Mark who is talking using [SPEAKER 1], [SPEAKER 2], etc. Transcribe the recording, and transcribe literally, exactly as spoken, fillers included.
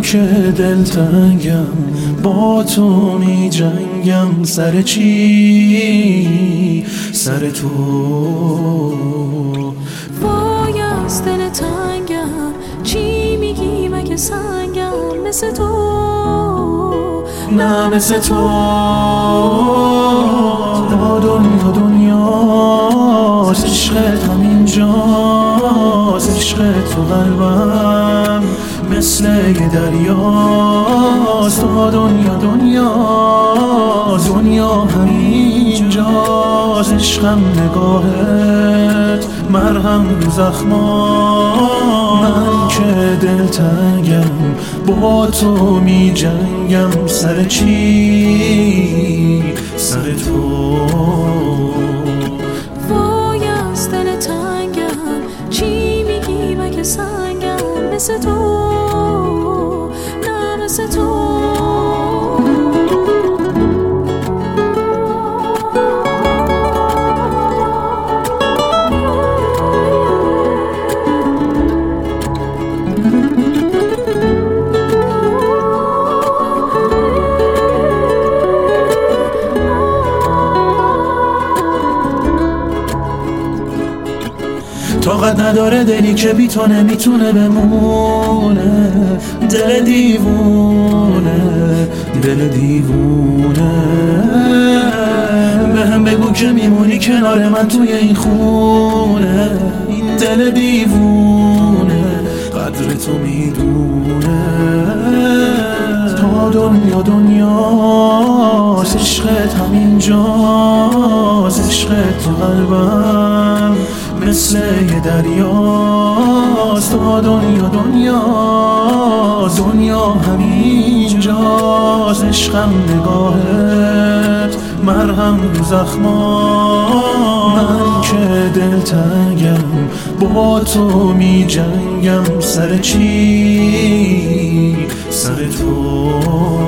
[SPEAKER 1] که دلتنگم با تو می جنگم. سر چی؟ سر تو.
[SPEAKER 2] وای از دل تنگم، چی میگی مگه سنگم؟ مثل تو
[SPEAKER 1] نه مثل تو. دا دنیا دنیاست، عشقت همینجاست، عشقت تو قلبم مثل یه دریاست. دا دنیا دنیاست، دنیا همینجاست، عشقم نگاهت مرهم رو زخمام. من که دلتنگم با تو می جنگم. سر چی؟ سر تو.
[SPEAKER 2] وای از دل تنگم، چی میگی مگه سنگم؟ مثل تو نه مثل تو.
[SPEAKER 1] طاقت نداره دلی که بی تو نمیتونه بمونه. دل دیوونه، دل دیوونه. به هم بگو که میمونی کنار من توی این خونه. این دل دیوونه قدر تو میدونه. تا دنیا دنیاست، عشقت همینجاست، عشقت تو قلبم مثل یه دریاست. تا دنیا دنیاست، دنیا همینجاست، عشقم نگاهت مرهم رو زخمام. من که دلتنگم با تو می جنگم. سر چی؟ سر تو.